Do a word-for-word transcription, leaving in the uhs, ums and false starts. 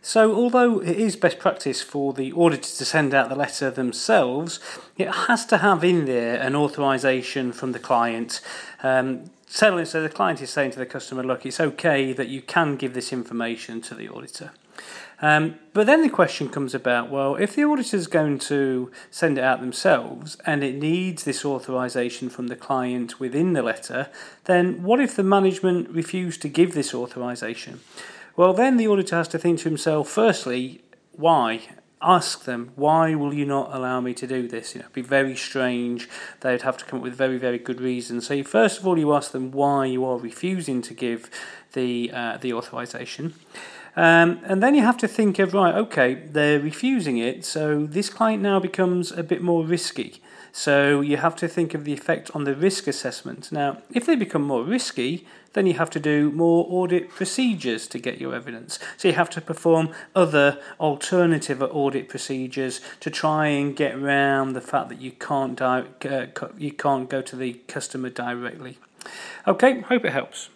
So although it is best practice for the auditor to send out the letter themselves, it has to have in there an authorization from the client. Um, so the client is saying to the customer, look, it's okay that you can give this information to the auditor. Um, but then the question comes about, well, if the auditor is going to send it out themselves and it needs this authorization from the client within the letter, then what if the management refuse to give this authorization? Well, then the auditor has to think to himself, firstly, why? Ask them, why will you not allow me to do this? You know, it'd be very strange. They'd have to come up with very, very good reasons. So first of all, you ask them why you are refusing to give the uh, the authorization. Um, and then you have to think of, right, okay, they're refusing it, so this client now becomes a bit more risky. So you have to think of the effect on the risk assessment. Now, if they become more risky, then you have to do more audit procedures to get your evidence. So you have to perform other alternative audit procedures to try and get around the fact that you can't di- uh, you can't go to the customer directly. Okay, hope it helps.